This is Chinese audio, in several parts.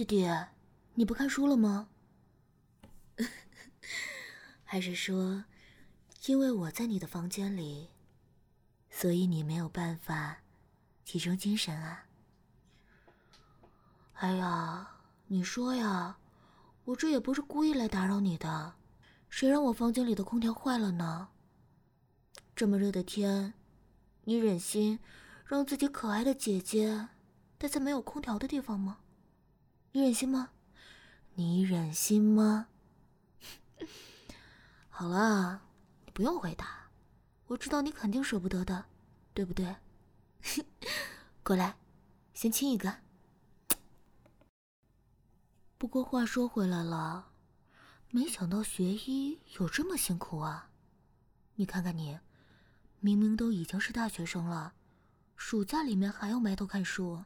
弟弟，你不看书了吗？还是说，因为我在你的房间里，所以你没有办法集中精神啊？哎呀，你说呀，我这也不是故意来打扰你的，谁让我房间里的空调坏了呢？这么热的天，你忍心让自己可爱的姐姐待在没有空调的地方吗？你忍心吗？你忍心吗？好了，你不用回答，我知道你肯定舍不得的，对不对？过来，先亲一个。不过话说回来了，没想到学医有这么辛苦啊！你看看你，明明都已经是大学生了，暑假里面还要埋头看书，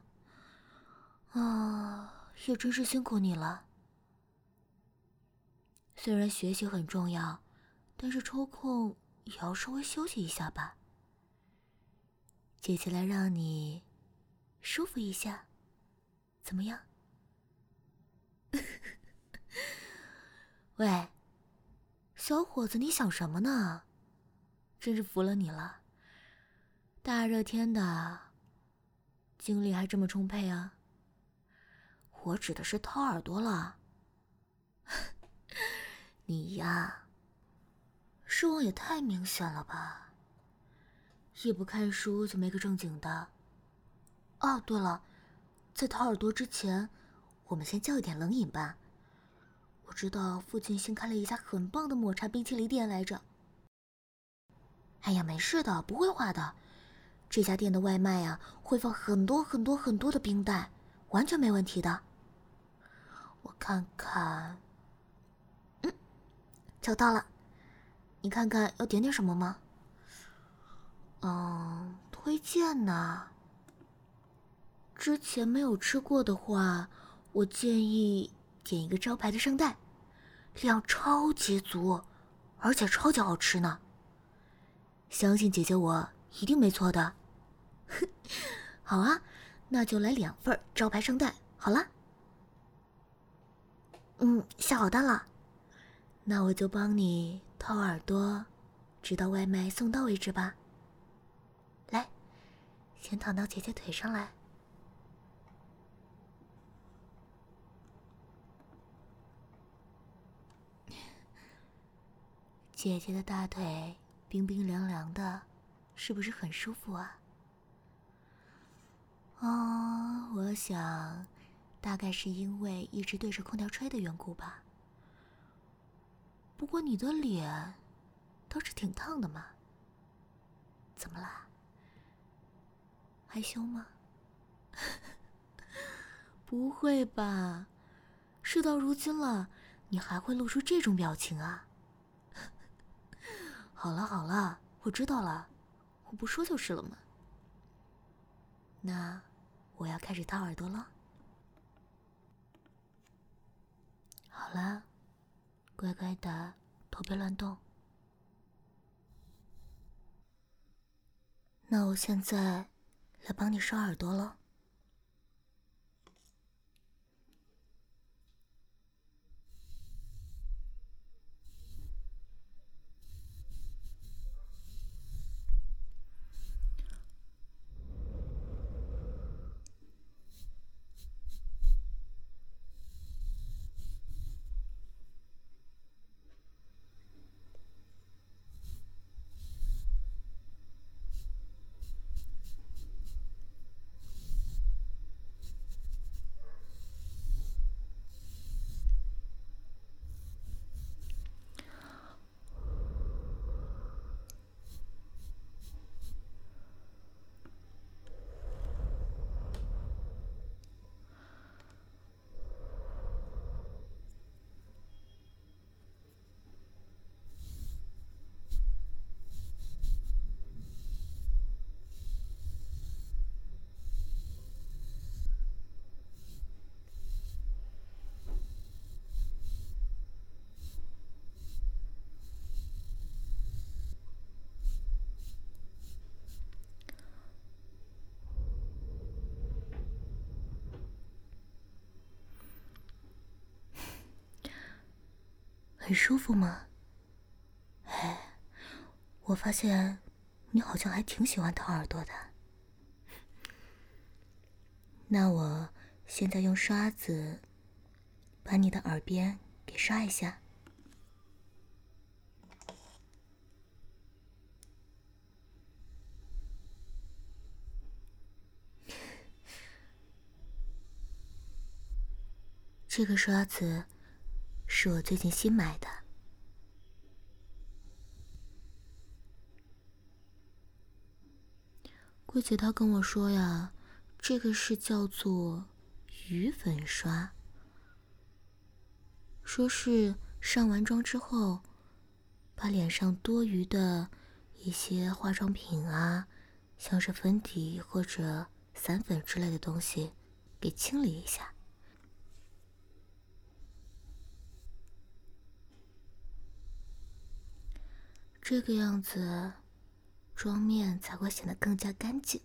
啊，也真是辛苦你了。虽然学习很重要，但是抽空也要稍微休息一下吧。姐姐来让你舒服一下，怎么样？喂，小伙子，你想什么呢？真是服了你了，大热天的，精力还这么充沛啊。我指的是掏耳朵了。你呀，失望也太明显了吧，一不看书就没个正经的。哦，对了，在掏耳朵之前，我们先叫一点冷饮吧。我知道附近新开了一家很棒的抹茶冰淇淋店来着。哎呀，没事的，不会化的。这家店的外卖啊，会放很多很多很多的冰袋，完全没问题的。我看看，找到了。你看看要点什么吗？推荐呢？之前没有吃过的话，我建议点一个招牌的圣代，量超级足，而且超级好吃呢。相信姐姐我一定没错的。好啊，那就来2份招牌圣代，好了。下好单了。那我就帮你掏耳朵，直到外卖送到为止吧。来，先躺到姐姐腿上来。姐姐的大腿冰冰凉凉的，是不是很舒服啊？我想大概是因为一直对着空调吹的缘故吧。不过你的脸倒是挺烫的嘛，怎么啦？害羞吗？不会吧，事到如今了，你还会露出这种表情啊？好了好了，我知道了，我不说就是了嘛。那我要开始掏耳朵了。好了，乖乖的，头别乱动。那我现在来帮你刷耳朵了。 很舒服吗？哎，我发现你好像还挺喜欢掏耳朵的。那我现在用刷子把你的耳边给刷一下。这个刷子是我最近新买的。桂姐她跟我说呀，这个是叫做鱼粉刷，说是上完妆之后，把脸上多余的一些化妆品啊，像是粉底或者散粉之类的东西，给清理一下。这个样子，妆面才会显得更加干净。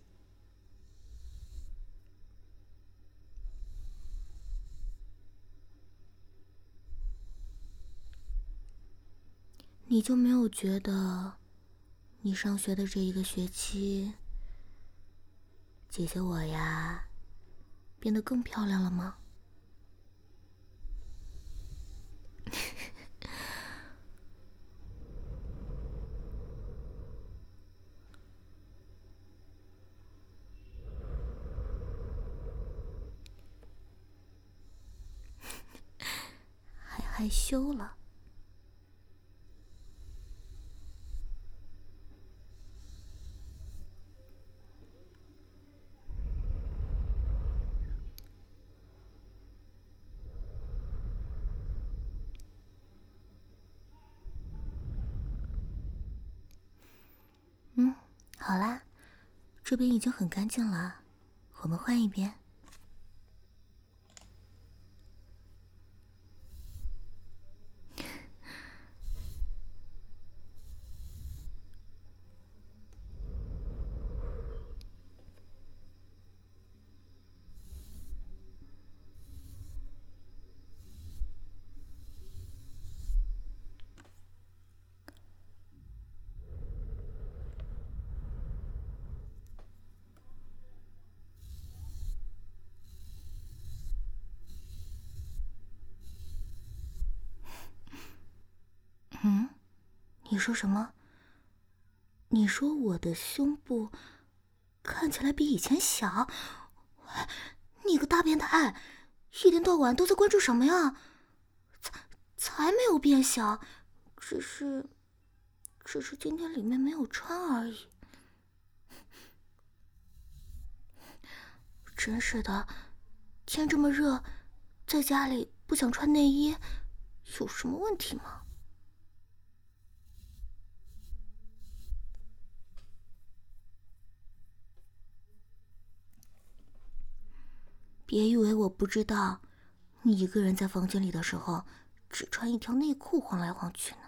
你就没有觉得，你上学的这一个学期，姐姐我呀，变得更漂亮了吗？还害羞了？好啦，这边已经很干净了，我们换一边。你说什么？你说我的胸部看起来比以前小？你个大变态，一天到晚都在关注什么呀？才没有变小，只是今天里面没有穿而已。真是的，天这么热，在家里不想穿内衣，有什么问题吗？别以为我不知道，你一个人在房间里的时候，只穿一条内裤晃来晃去呢。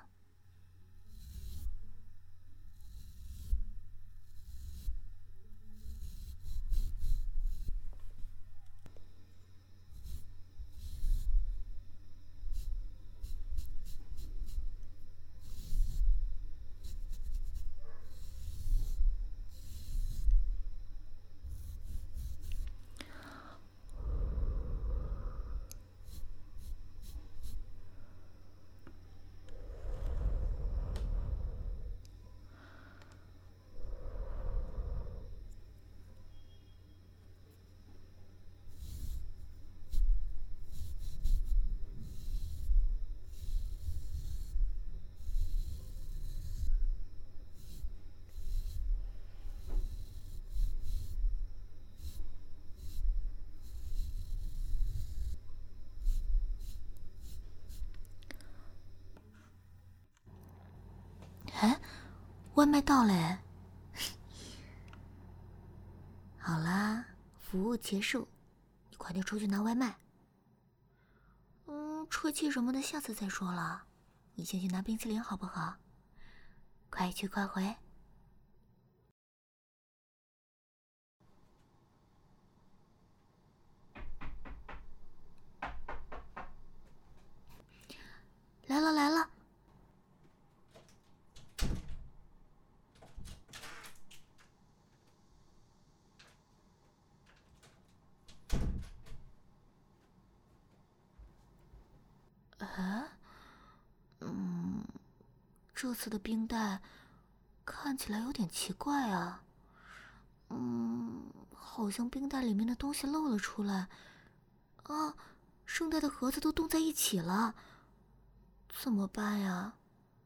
哎，外卖到嘞！好啦，服务结束，你快点出去拿外卖。车气什么的下次再说了，你先去拿冰淇淋好不好？快去快回。来了来了， 这次的冰袋看起来有点奇怪啊。好像冰袋里面的东西漏了出来。啊，圣代的盒子都冻在一起了，怎么办呀？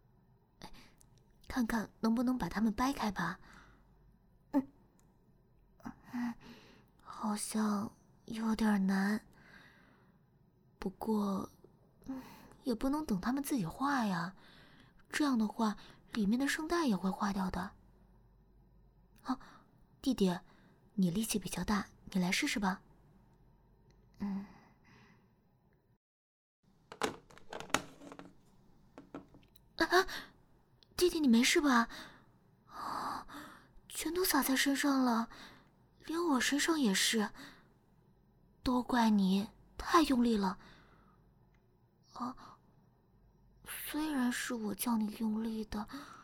看看能不能把它们掰开吧。好像有点难。不过，也不能等它们自己化呀，这样的话，里面的圣代也会化掉的。啊，弟弟，你力气比较大，你来试试吧。弟弟，你没事吧？全都洒在身上了，连我身上也是。都怪你，太用力了。虽然是我叫你用力的。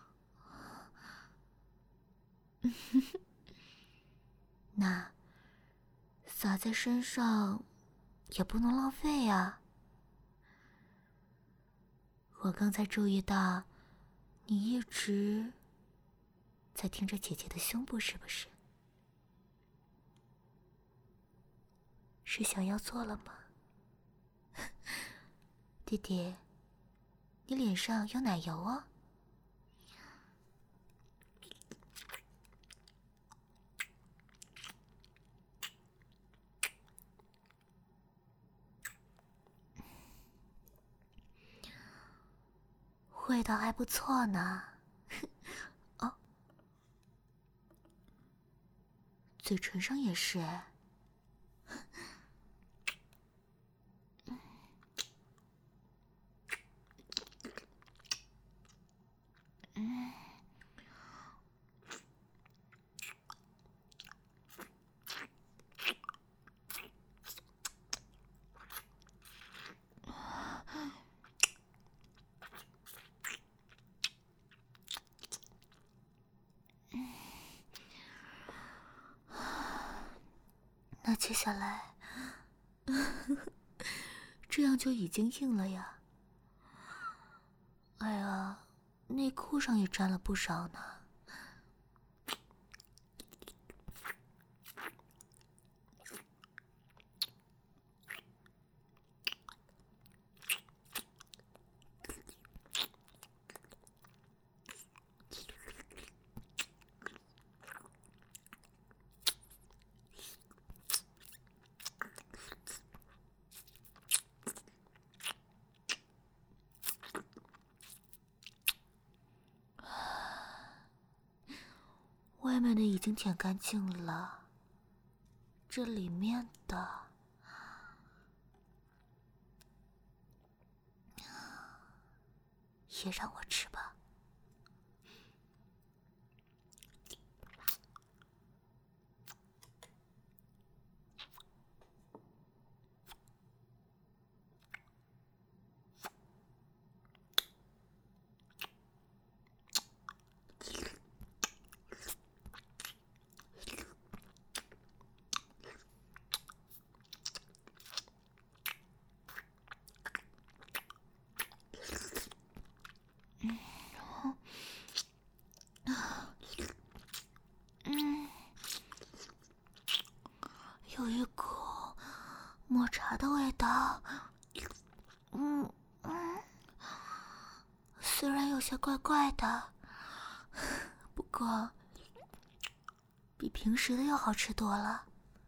那洒在身上也不能浪费呀。我刚才注意到，你一直在听着姐姐的胸部，是不是？是想要做了吗？弟弟，你脸上有奶油哦。味道还不错呢。哦，嘴唇上也是哎。那接下来，这样就已经硬了呀。哎呀，内裤上也沾了不少呢。外面的已经舔干净了，这里面的也让我吃吧。有一股抹茶的味道。虽然有些怪怪的，不过比平时的要好吃多了。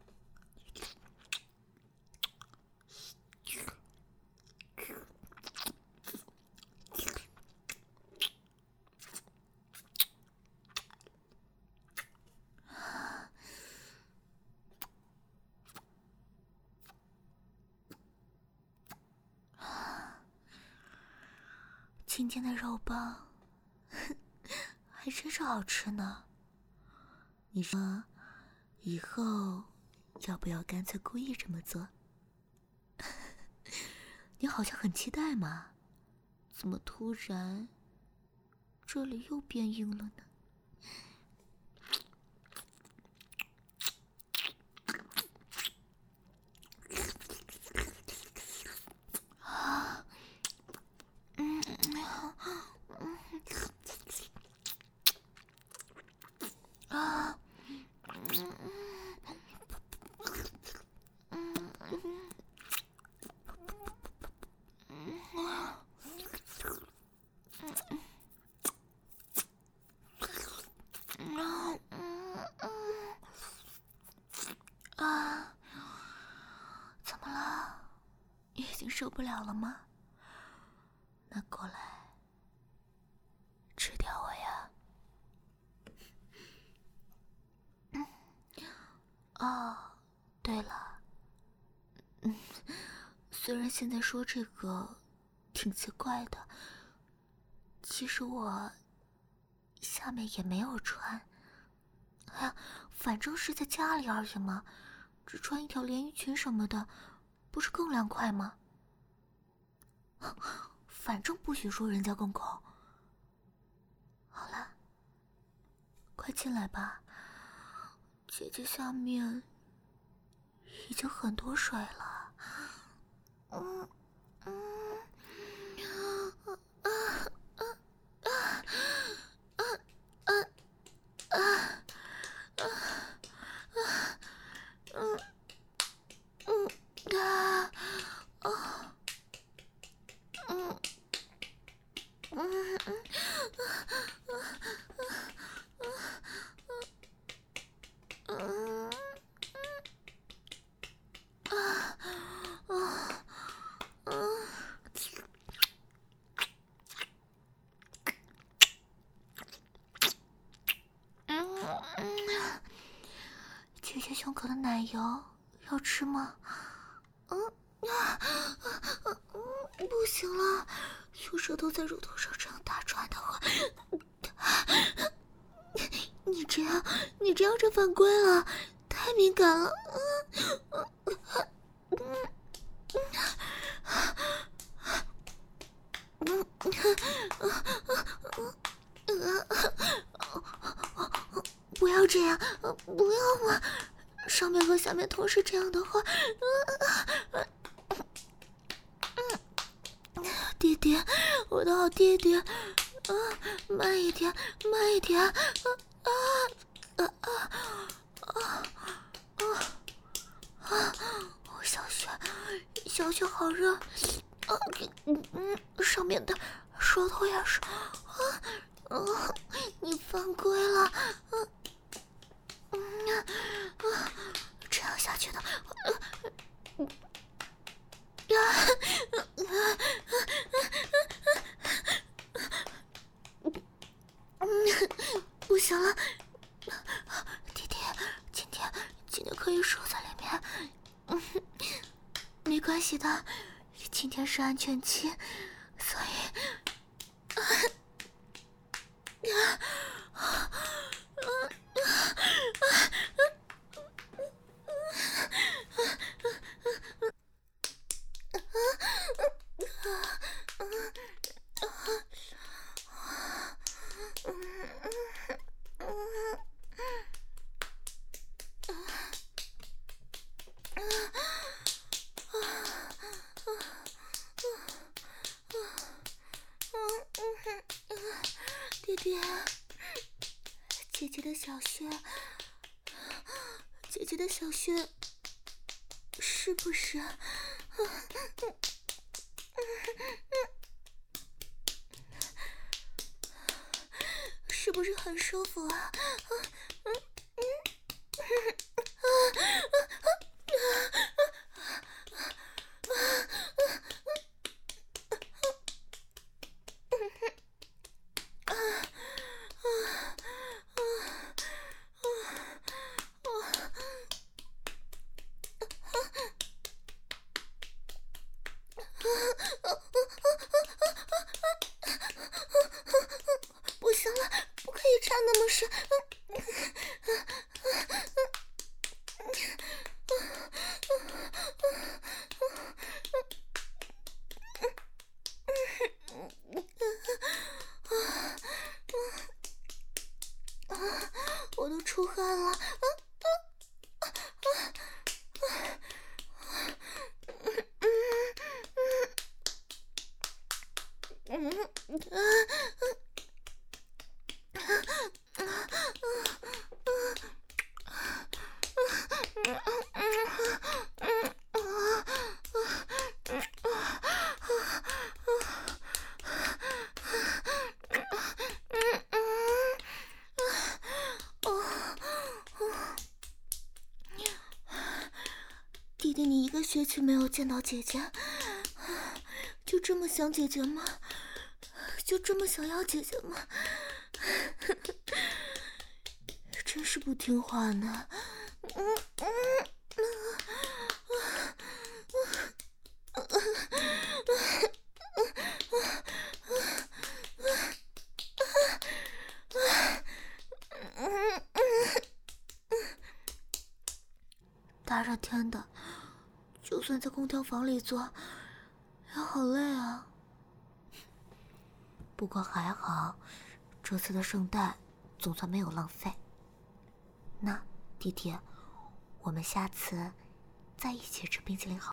今天的肉棒还真是好吃呢。你说以后要不要干脆故意这么做？你好像很期待嘛，怎么突然这里又变硬了呢？ 怎么了？已经受不了了吗？那过来，吃掉我呀！哦，对了，虽然现在说这个挺奇怪的，其实我下面也没有穿。哎呀，反正是在家里而已嘛，只穿一条连衣裙什么的，不是更凉快吗？反正不许说人家公口。好了，快进来吧，姐姐下面已经很多水了。姐姐胸口的奶油要吃吗？不行了，有舌头在乳头上这样打转的话，你这样就犯规了，太敏感了。不要这样，不要嘛！上面和下面同时这样的话，弟弟，我的好弟弟，慢一点，慢一点，小雪好热，上面的舌头也是，你犯规了，这样下去的，不行了，弟弟，今天可以说在里面，没关系的，今天是安全期，所以，弟弟，姐姐的小穴，姐姐的小穴，是不是？是不是很舒服啊？不行了，不可以插那么深。 弟你一个学期没有见到姐姐，就这么想姐姐吗？就这么想要姐姐吗？真是不听话呢。大热天的，就算在空调房里坐，也好累啊。不过还好，这次的圣诞总算没有浪费。那弟弟，我们下次再一起吃冰淇淋好。